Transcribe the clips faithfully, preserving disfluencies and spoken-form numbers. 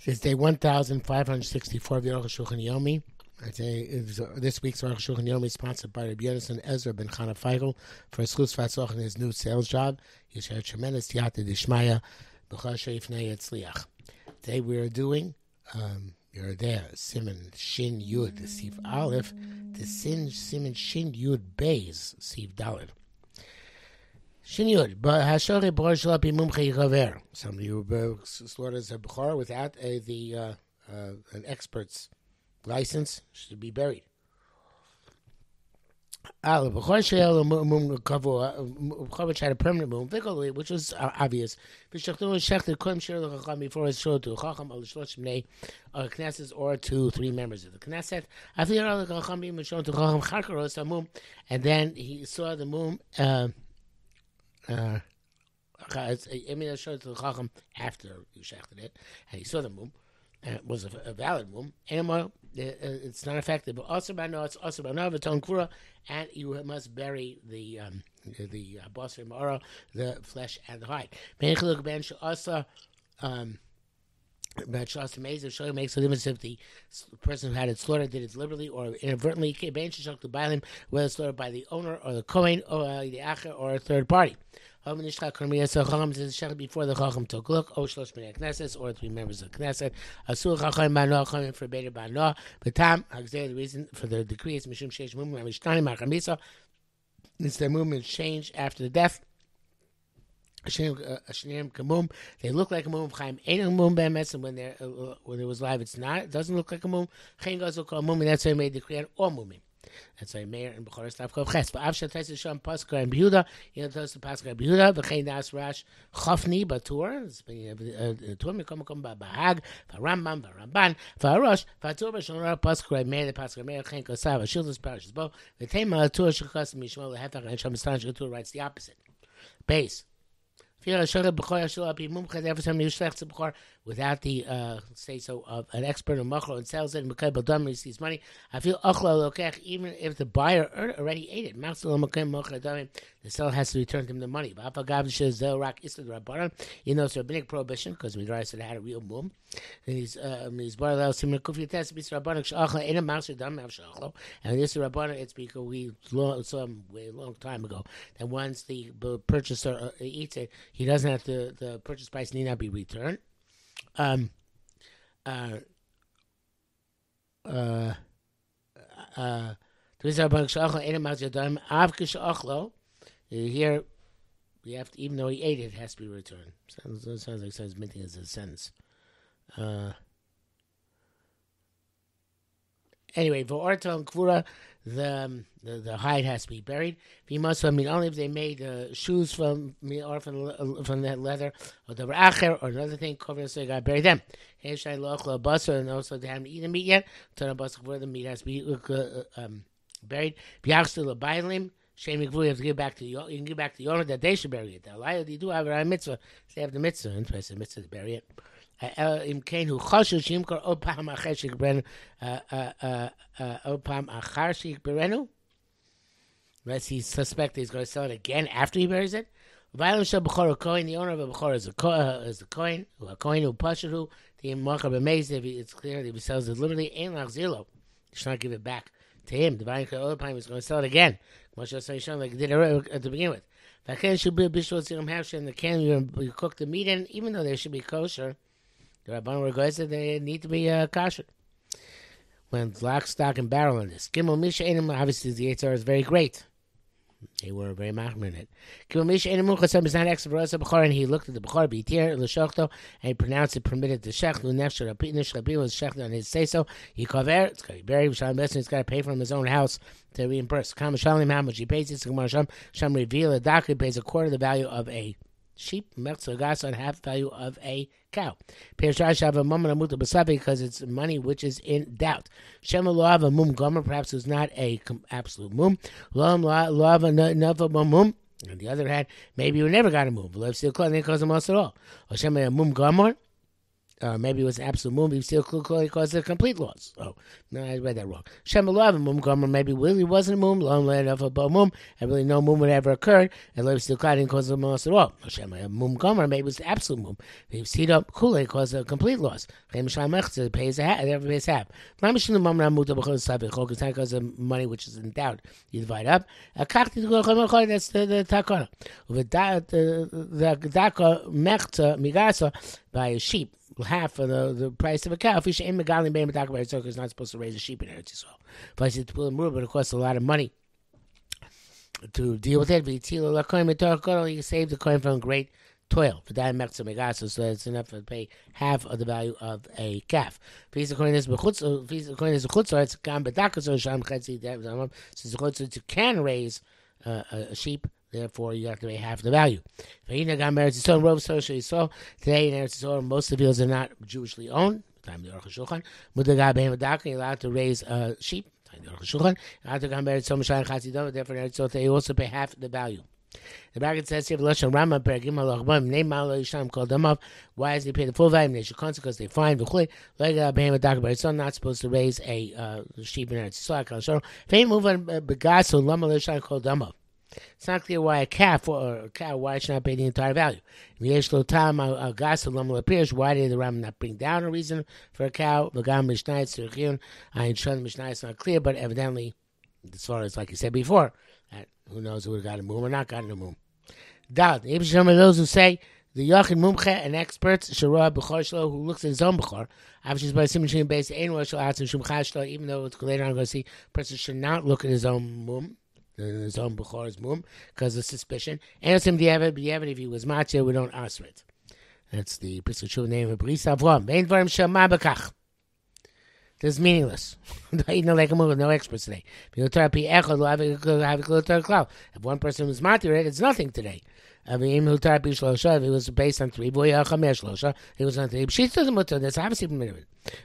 It's day one thousand five hundred sixty-four of the Aruch Shulchan Yomi. I'd say is, uh, this week's Aruch Shulchan Yomi is sponsored by Rabbi Yonason Ezra ben Chana Feigel for his Chus Vatzoch in his new sales job. He's had tremendous Tiyata Dishmaya. B'char Sheifnei Etzliach. Today we are doing, um, you're there, Simon Shin Yud, Siv Aleph, the Sin Simon Shin Yud Beis, Siv Dalet. Shin Yud, but Hashore Bor Shalapi Mumche Yikaver. Somebody who uh, slaughters a Bechor without a, the uh, uh, an expert's license should be buried. Al Bechor Shel Mum Kavua, Bechor had a permanent mum, which was uh, obvious. B'shachtu Shechted Kum Shir L'Chacham before his show to Chacham or Shlosh Bnei or Knesset or to three members of the Knesset. After L'Chacham being shown to Chacham Chakaros Hamum, and then he saw the mum. Uh, Uh, I mean, I showed it to the Chacham after you shechted it, and he saw the mum. Uh, it was a, a valid mum. Anymore, it's not effective. But also by no, it's also by no, v'ton kura, and you must bury the um, the basar ma'ara, the flesh and the hide. Meichiluk ben she'asa, um, but she'asa meiz, if she makes a difference if the person who had it slaughtered did it deliberately or inadvertently. Ben she'shak to bailim, whether slaughtered by the owner or the kohen or uh, the acher or a third party. Before the Chacham took a look, or Shlosh Bnei Knesset, or three members of Knesset. Asur Chacham Bano, Chacham forbade Bano. But Tam, the reason for the decree is Mishum Sheish Mum Mishtani Machamisa. It's their movement changed after the death. Ashneim Kamum, they look like a mum. Chaim ain't a mum be'emes, and when they uh, when it was live, it's not. It doesn't look like a mum. Chaim goes to call mum, and that's why he made the decree on all mumim. That's why Meir and Bechor Stav Kov Ches. But Avshat Tais Sham Paska and Behuda, you know, tells the Paska and Behuda. V'chein Das Rash Chafni Batur. It's been a tour. Me come come ba Bahag. V'Rambam V'Ramban V'Arosh V'Atur V'Shonra Paska and Meir the Paska Meir Chen Kosav V'Shildas Parashas Bo V'Tema Atur Shekas Mishmol Hefach and Sham Stan Shetur writes the opposite. Base. Without the uh, say so of an expert in machlo and sells it and Mekabel Dam receives money, I feel achla lokech even if the buyer already ate it. The seller has to return him the money. You know, it's a rabbinic prohibition because we said it had a real mum. And he's uh, he's bar allows him to kufya test bis rabbanic shachla in a master dam av shachlo. And this rabbanic it's because we saw him way a long time ago that once the purchaser uh, eats it, he doesn't have to. The purchase price need not be returned. Um, uh, uh, uh, here, we have to, even though he ate it, it has to be returned. Sounds, sounds like sounds minting as a sentence. Uh, anyway, for Orta and Kvura, the, um, the the hide has to be buried. If you must, I mean, only if they made uh, shoes from or from from that leather, or the acher, or another thing, cover so you got to bury them. And also they haven't eaten meat yet. So the meat has to be uh, um, buried. Still a bailim. Shame you have to give back to you. You can give back to the owner that they should bury it. They do have a mitzvah. They have the mitzvah. Interesting mitzvah to bury it. Im kain hu choshesh yimkor opam achar shikberenu opam achar shikberenu. Unless he suspects he's going to sell it again after he buries it. V'aylam shel bechor kohen. The owner of a bechor is a uh, is a kohen. A kohen who pasheru the marker b'meiz. If it's clear that if he sells it liberally, ein lachzilo. He should not give it back to him. The vayim kol opam is going to sell it again. Moshe Yisrael like did it at the beginning with. V'aken should be a bishul tzirim hafshe in the can you, you cook the meat in, even though they should be kosher. The Rabbanon regards that they need to be uh, kosher. When lock, stock, and barrel in this. Gimel Misha Enim, obviously the Yitzhar is very great. They were very machmir in it. Gimel Misha Enim Muchasam is not extra for Bechor, and he looked at the Bechor, B'yitir, L'shachto, and he pronounced it permitted to Shech, L'nefsh, Nish Rabbi was Shech on his say so. He cover, it's got to be buried, Shalom Besson, he's got to pay from his own house to reimburse. Kam Shalom, how much he pays, it's Gemara Sham, Sham reveal, a doctor pays a quarter of the value of a sheep, Mertzagas on half value of a cow. Because it's money which is in doubt. Shema lo have a mum gomer, perhaps it's not a absolute mum. Lo have a mum. On the other hand, maybe you never got a mum. Lo have still close, it cause a at all. Or Shema a mum gomer. Uh, maybe it was an absolute mum. He still caused a complete loss. Oh, no, I read that wrong. Shem Alav mum gomer. Maybe really wasn't a mum. Long led of a mum, and really no mum would ever occurred, and Lev still didn't cause a loss at all. Shem mum gomer. Maybe it was absolute mum. He was heat up Kule caused a complete loss. Chem Shal Mechzer pays a half. Never pays half. Not machine the mum not moved up because it's because of money which is in doubt. You divide up. A kakti to go chom. That's the the takana. With that the the daka mechzer migasa by a sheep. Half of the, the price of a cow. Fish in Megalim Bay Medaka by is not supposed to raise a sheep in Eretz Yisrael. But it's to but it costs a lot of money to deal with it. You save the coin from great toil. For that makes a so it's enough to pay half of the value of a calf. If the coin is a coin is a chutzor, it's gam bedaka so sham chetzi. Since the chutzor you can raise uh, a sheep. Therefore, you have to pay half the value. Today in Eretz Yisrael, most of the fields are not Jewishly owned. You're allowed to raise uh, sheep. Therefore, they also pay half the value. The bracket says here, why is he pay the full value? Because they find the not supposed to raise a uh, sheep in Eretz Yisrael. It's not clear why a calf or a cow, why it should not pay the entire value. Why did the Ram not bring down a reason for a cow? It's not clear, but evidently, as far as like you said before, that who knows who would have got a moon or not got a moon. Dad, those who say the Yachid Mumche, an expert, Shara B'chor Shlo, who looks at his own B'chor, obviously by Simon based Ein Rosh Atzim Shum Chashlo, even though it's later on going to see, a person should not look at his own mum. His own Bechor's mum, because of suspicion. And it's him Diavad, Diavad, if he was Matzah, we don't answer it. That's the Pesach name of Bris Avram. Vein Dvarim Shema B'kach. This is meaningless. No experts today. If one person was Matzah, it's nothing today. If it was based on three, it was on three. She's doesn't mutter. That's obviously permitted.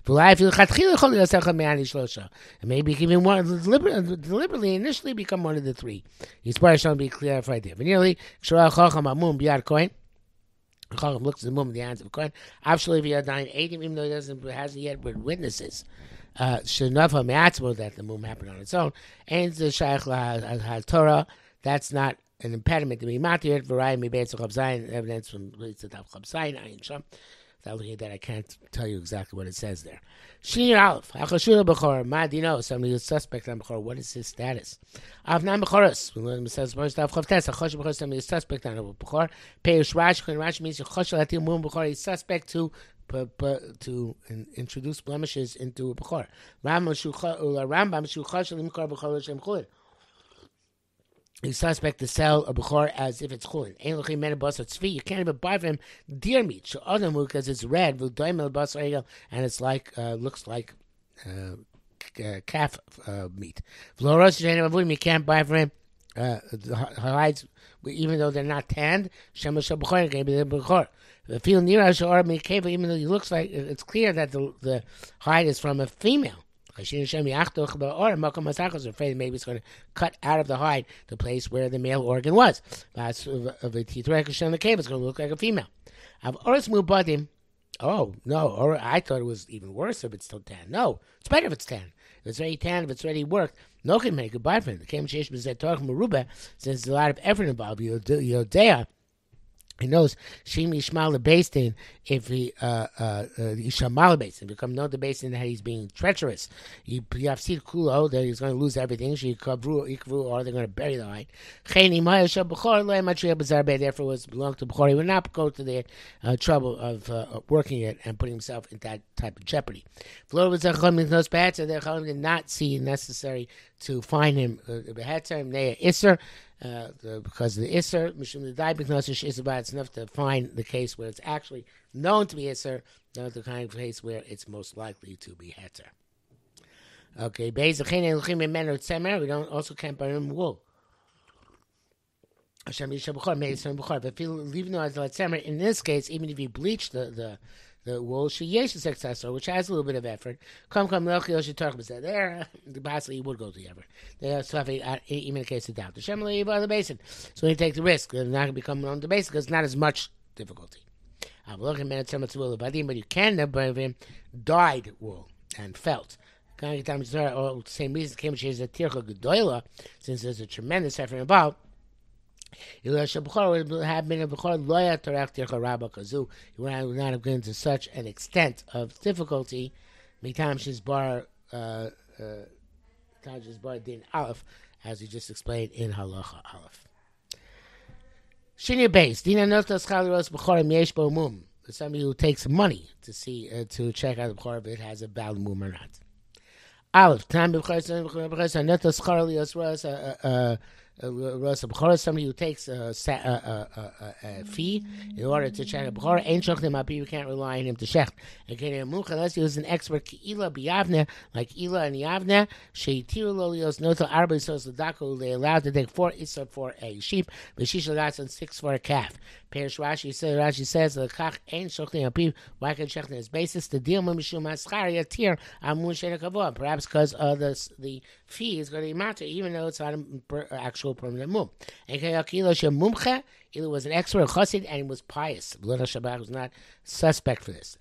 And maybe even one deliberately, deliberately initially become one of the three. He's probably shall be clarified there. But nearly, Chacham looks at the mum in the hands of a coin. Absolutely, even though he doesn't hasn't yet with witnesses. Uh, that the mum happened on its own. And the Shaykh Torah, that's not an impediment to be matir. Variety may be evidence from Tav Chab Zayin Ayin Sham. Without looking at that, I can't tell you exactly what it says there. Shinir Aleph Hachashura B'chor Madino. Somebody is suspect on B'chor. What is his status? Avnan B'choros. It says first Tav Chav Tes. Hachosh B'chor. Somebody is suspect on B'chor. Peirush Rash. When Rash means Hachosh Latim Mum B'chor. He's suspect to to introduce blemishes into a B'chor. Rambam Shuchosh Limkar B'chor L'Shem Chulin. He's suspect to sell a Bechor as if it's chulin. You can't even buy from him deer meat because it's red and it's like uh, looks like uh, calf uh, meat. You can't buy from him uh, the hides even though they're not tanned. Even though he looks like it's clear that the, the hide is from a female. Afraid maybe it's going to cut out of the hide the place where the male organ was. It's going to look like a female. Oh, no, or I thought it was even worse if it's still tan. No, it's better if it's tan. If it's already tan, if it's already worked, no can make a goodbye for it. The Kem Sheish B'Zeh Torah Meruba, since there's a lot of effort involved, Yodea, he knows Shim Yishmal the Basin if he uh uh Yishmal Basin become known the Basin that he's being treacherous. You have seen Kulo that he's going to lose everything. She Kavru Ikvu or they're going to bury the hide. Cheni Mayasha B'chor Lo Matria B'Zarbe therefore was belonged to B'chor. He would not go to the uh, trouble of uh, working it and putting himself in that type of jeopardy. V'lo B'Zachom Knows Behetzer. The Chachamim did not see necessary to find him Behetzer Nea Isser. Uh, the, because of the Isser, Mishum the Daibiknosish Isser, it's enough to find the case where it's actually known to be Isser, not the kind of case where it's most likely to be Heter. Okay, we don't also can't buy him wool. But if you leave no as in this case, even if you bleach the the the wool, she yesh the successor, which has a little bit of effort. Come, come, look, you should talk about that. There, possibly you would go to the effort. They stuff even in case of doubt. The Shemelay on the basin, so you take the risk. They're not going to become on the basin because it's not as much difficulty. But you can have him dyed wool and felt. All same reason came she is a tircha gedola, since there's a tremendous suffering involved. He would have been a bechor loya torach tircha rabba kazu. He would not have gone to such an extent of difficulty. Mitam she's bar uh uh bar din aleph, as we just explained in halacha aleph. Shinya base dina notas chaliros bechorim yesh bo mum. Somebody who takes money to see uh, to check out the bechor if it has a valid mum or not. Aleph time bechor notas chaliros was uh uh somebody who takes a, a, a, a, a fee in order to check a bechor. Ain't shochem api. You can't rely on him to check. Unless he was an expert, Ila biyavne, like Ila and Yavne, sheitiru lolios noto arba isos ledako. They allowed to take four isot for a sheep, but she shall and six for a calf. Perish Rashi says, Rashi says, the kach ain't shochem api. Why can check his basis to deal with mishum aschar yatir amun shenakavod? Perhaps because uh, the the fee is going to be matter, even though it's not an actual permanent mum. And Mumche, Ila was an expert chassid and he was pious. Blood Shabbat was not suspect for this.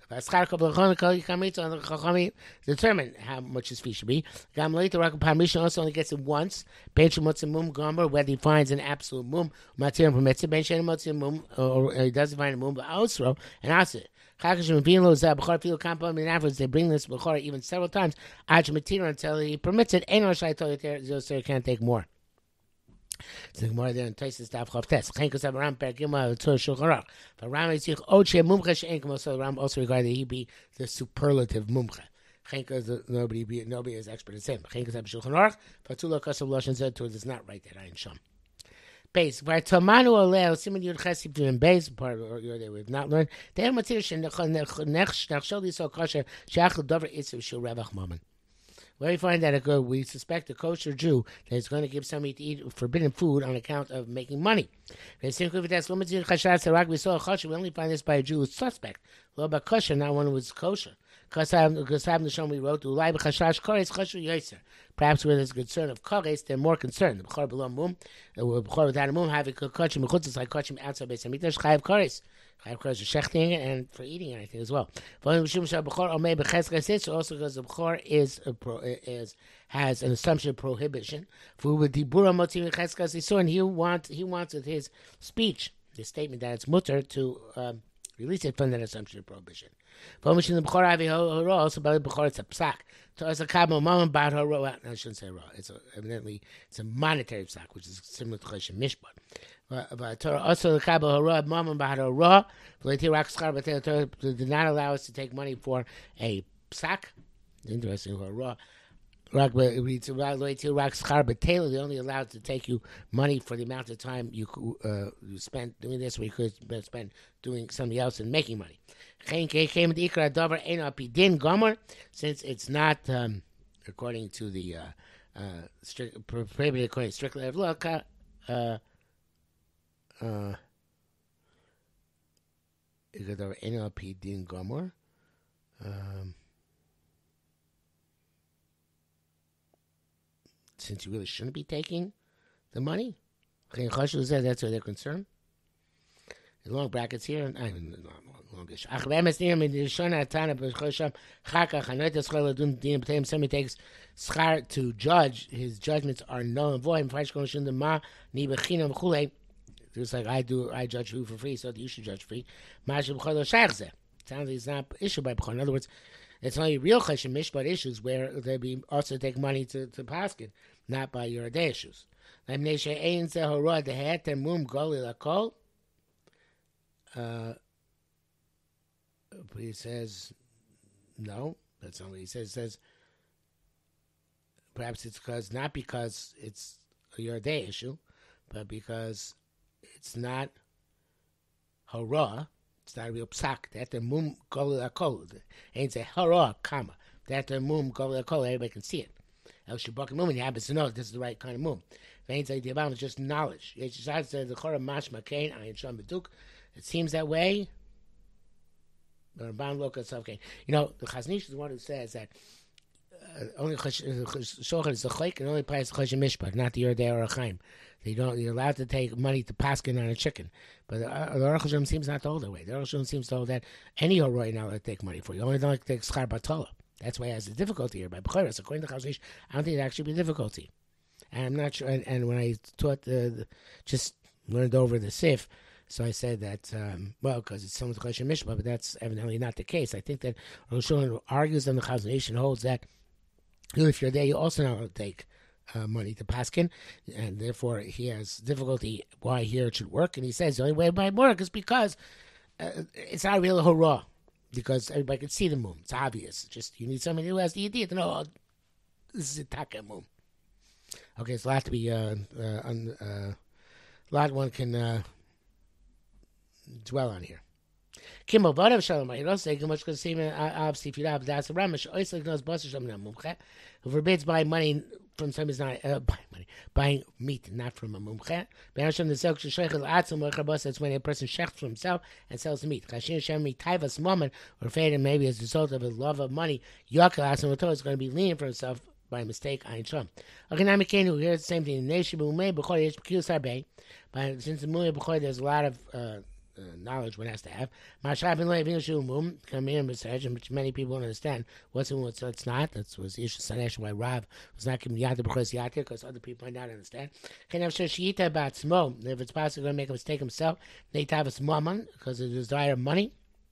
Determine how much his fee should be. Gam later Rakapamishan also only gets it once. Ben Shemotzi Mum Gomer, whether he finds an absolute mum, Matir permits it. Ben Shemotzi Mum, or he doesn't find a mum, but also and also. Afterwards, they bring this bechor even several times until he permits it. Ain't can't take more. So more than Taisus Daf Chav Tes. Chenkos Abraham Per Gimel Torah Shulchan Aruch. But Ram Yitzich Oche Mumche She'en Kamo. So Ram also regarded he be the superlative Mumche. Chenkos nobody be nobody is expert as him. Chenkos Ab Shulchan Aruch. Fatula Kasav Lashon Zed Torah does not write that Ayin Sham. Base where Tomanu Oleo Simon Yud Chesib in base part of your day we've not learned. They have material Nech Nech Nachshol Yisrael Kosher Sheachel Dover Itzav Shul Revach Moment. Where we find that a good, we suspect a kosher Jew that is going to give somebody to eat forbidden food on account of making money. We only find this by a Jew who's suspect. Lo ba kosher, not one who is kosher. Because the show we wrote, perhaps where there's concern of kores, they're more concerned. The bechor below mum, the bechor without a mum, have a kachim mechutz, it's like kachim outside Beis Hamikdash, chayav kores. Chayav kores for shechting and for eating anything as well. Also because the bechor is is has an assumption of prohibition. And he wants he wants with his speech, the statement that it's mutter to um, release it from that assumption of prohibition. Also about the bechor, it's a psak. So it's a kabel mom about her raw. I shouldn't say raw. It's a, evidently it's a monetary psak, which is similar to choshen mishpat. But Torah also the kabel hara mom about her raw. But Torah did not allow us to take money for a psak. Interesting, for raw. They only allowed to take you money for the amount of time you uh, you spent doing this, or you could spend doing something else and making money. Since it's not um, according to the uh, uh, strict, prohibited according to strictly of law, uh, uh, um, since you really shouldn't be taking the money, that's where they're concerned. The long brackets here, and I mean, longish. Somebody takes schar to judge, his judgments are null and void. Just like I do, I judge you for free, so you should judge free. Sounds like it's not issued by bechor. In other words, it's only real cheshem mishpat issues where they be also take money to to paskin, not by your day issues. Uh, he says no. That's not what he says. He says perhaps it's because not because it's a your day issue, but because it's not hara. It's not a real psak. That the mum golil akol. Ain't say hara comma. That the mum golil akol. Everybody can see it. El shabak mum, and he happens to know this is the right kind of mum. Ain't say the about is just knowledge. It's just the chora mashma kain ayin sham beduk. It seems that way. But bound look at something. You know, the Chaznish is the one who says that uh, only shochet is a chayk and only applies to chayshim mishpat, not the Yerdei or a chaim. They don't. You're allowed to take money to paskin on a chicken, but the Aruch Hashem seems not to hold that way. The Aruch Hashem seems to hold that any Horoi not allowed to take money for. You only don't like to take schar batola. That's why it has a difficulty here. By B'choros, according to Chazon, I don't think it actually be a difficulty. And I'm not sure. And, and when I taught the, the just learned over the Sif, so I said that um, well, because it's someone's Choshen Mishpah, but that's evidently not the case. I think that Rosh Hashanah argues on the Chazon and holds that if you're there, you also not allowed to take uh, money to paskin, and therefore he has difficulty why here it should work. And he says the only way it might work is because uh, it's not really a hurrah, because everybody can see the moon. It's obvious. Just you need somebody who has the idea to know oh, this is a taka moon. Okay, it's a lot to be uh, uh, un, uh, a lot one can uh, dwell on here. Kimmel Vadav Shalom Ayirosei Gemush Kasim Av Sifirav Das Ramish Oislik knows Boss Shalom Mumche who forbids buying money from somebody who's not uh, buying money, buying meat not from a mumche. Be'asham the Zelk Shechel Atzum or Chabos. That's when a person shechts for himself and sells the meat. Chashin Shem Taivas Moment or faded maybe as a result of his love of money. Yakel Atzum is going to be leaning for himself by mistake. Ayin Sham. Okay, now Mekenu here's the same thing. Nation Mumei B'chol Yesh B'Kiyus Harbei. But since the Mumei B'chol there's a lot of uh, Uh, knowledge one has to have. Come here, which many people don't understand. What's it? What's it's not? That was the issue. Sanesh why Rav was not giving yad because yatir because other people might not understand. If it's possible, going to make a mistake himself. They have a smaman because of the desire of money.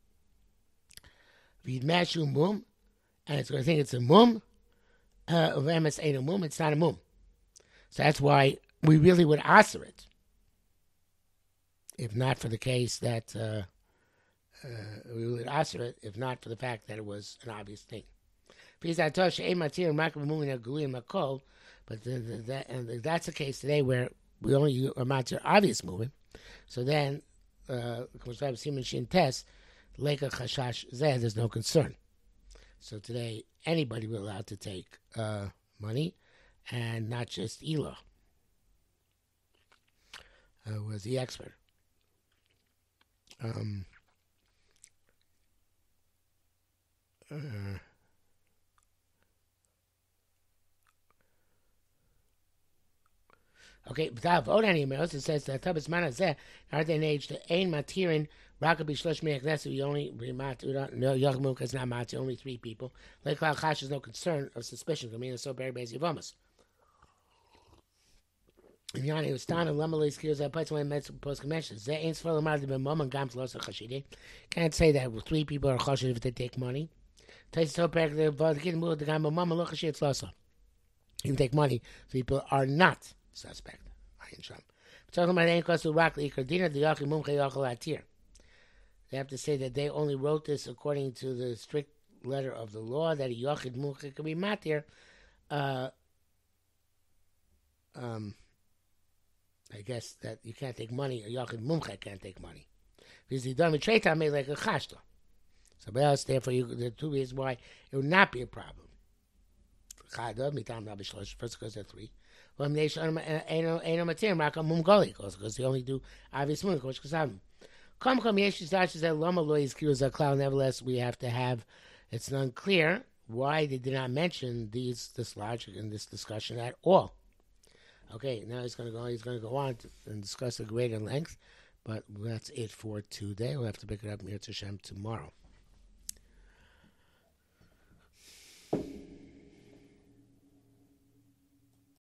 V'yidmashu mum, and it's going to think it's a mum. Of M S ain't a mum. It's not a mum. So that's why we really would answer it. If not for the case that uh, uh, we would answer it, if not for the fact that it was an obvious thing. But the, the, that, and that's the case today where we only are matter obvious movement. So then, uh, there's no concern. So today, anybody will be allowed to take uh, money, and not just Elah, uh, was the expert. Um, uh, okay, without vote any emails, it says that Tabas Manazeh, are they age to Ain Matirin, Rakabi Shlosh Me'aknesu, we only remat, no, Yachmuk is not Mati, only three people. Like Lal Chash is no concern of suspicion, I mean, it's so very basic of almost. Yanni was down and Lamalis Kios that place when Metz post conventions. They ain't for the matter of mom and gams lost a chashidi. Can't say that three people are chashid if they take money. Tais so back the kid moved the gam mom and look it's lost. If you take money, people are not suspect. Ayin Sham. Talking about ain't cost to rock the Ikardina, the Yachim Mumche Yachal Atir. They have to say that they only wrote this according to the strict letter of the law that a Yachid Mumche could be matir. Uh, um. I guess that you can't take money, or Yachid Mumche can't take money. Because the Dharma Treta made like a chashta. So, else, therefore, you, the two reasons why it would not be a problem. Chadav, mitam rabbi shlosh, first because they're three. Well, because they only do obvious moon, because kasavim. Come, come, yesh yisdash that lama lo yizkiru zaklau. Nevertheless, we have to have, it's unclear why they did not mention these, this logic in this discussion at all. Okay, now he's going to go. He's going to go on to, and discuss a greater length, but that's it for today. We'll have to pick it up near Hashem tomorrow.